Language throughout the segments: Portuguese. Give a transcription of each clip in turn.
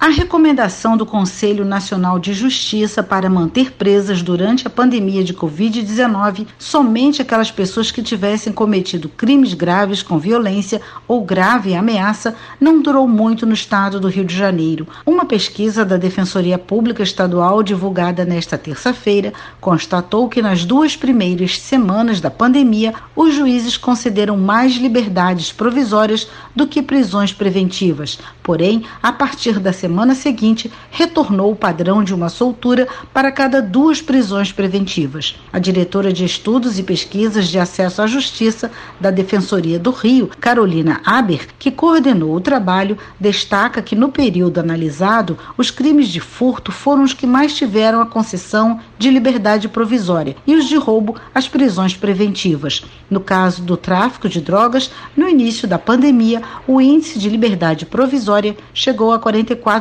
A recomendação do Conselho Nacional de Justiça para manter presas durante a pandemia de Covid-19 somente aquelas pessoas que tivessem cometido crimes graves com violência ou grave ameaça não durou muito no estado do Rio de Janeiro. Uma pesquisa da Defensoria Pública Estadual divulgada nesta terça-feira constatou que nas 2 primeiras semanas da pandemia os juízes concederam mais liberdades provisórias do que prisões preventivas. Porém, a partir da semana seguinte, retornou o padrão de uma soltura para cada 2 prisões preventivas. A diretora de Estudos e Pesquisas de Acesso à Justiça da Defensoria do Rio, Carolina Aber, que coordenou o trabalho, destaca que no período analisado, os crimes de furto foram os que mais tiveram a concessão de liberdade provisória e os de roubo, as prisões preventivas. No caso do tráfico de drogas, no início da pandemia, o índice de liberdade provisória chegou a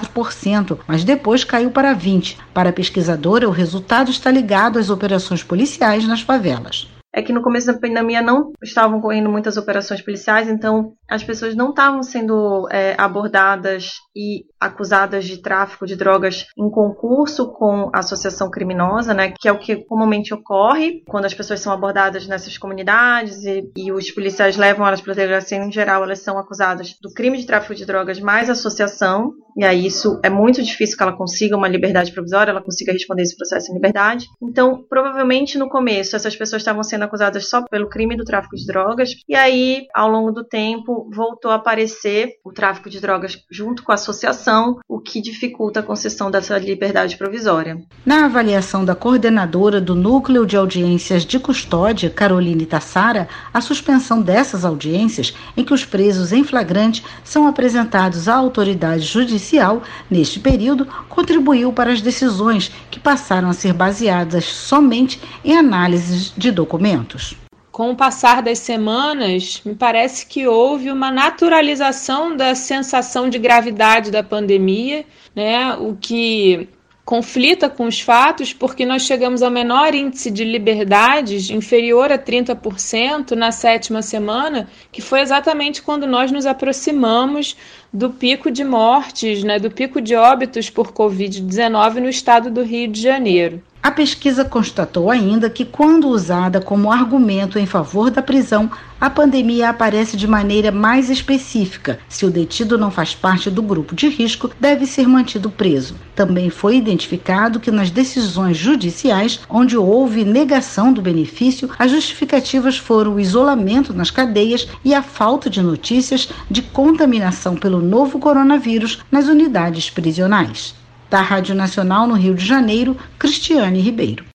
44%, mas depois caiu para 20%. Para a pesquisadora, o resultado está ligado às operações policiais nas favelas. É que no começo da pandemia não estavam ocorrendo muitas operações policiais, então as pessoas não estavam sendo abordadas e acusadas de tráfico de drogas em concurso com a associação criminosa, né, que é o que comumente ocorre quando as pessoas são abordadas nessas comunidades e os policiais levam elas para a delegacia. Em geral, elas são acusadas do crime de tráfico de drogas mais associação, e aí isso é muito difícil que ela consiga uma liberdade provisória, ela consiga responder esse processo em liberdade. Então, provavelmente no começo, essas pessoas estavam sendo acusadas só pelo crime do tráfico de drogas, e aí, ao longo do tempo, voltou a aparecer o tráfico de drogas junto com a associação, o que dificulta a concessão dessa liberdade provisória. Na avaliação da coordenadora do Núcleo de Audiências de Custódia, Caroline Tassara, a suspensão dessas audiências, em que os presos em flagrante são apresentados à autoridade judicial, neste período, contribuiu para as decisões que passaram a ser baseadas somente em análises de documentos. Com o passar das semanas, me parece que houve uma naturalização da sensação de gravidade da pandemia, né? O que conflita com os fatos, porque nós chegamos ao menor índice de liberdades, inferior a 30%, na 7ª semana, que foi exatamente quando nós nos aproximamos do pico de mortes, né, do pico de óbitos por Covid-19 no estado do Rio de Janeiro. A pesquisa constatou ainda que, quando usada como argumento em favor da prisão, a pandemia aparece de maneira mais específica. Se o detido não faz parte do grupo de risco, deve ser mantido preso. Também foi identificado que nas decisões judiciais, onde houve negação do benefício, as justificativas foram o isolamento nas cadeias e a falta de notícias de contaminação pelo novo coronavírus nas unidades prisionais. Da Rádio Nacional no Rio de Janeiro, Cristiane Ribeiro.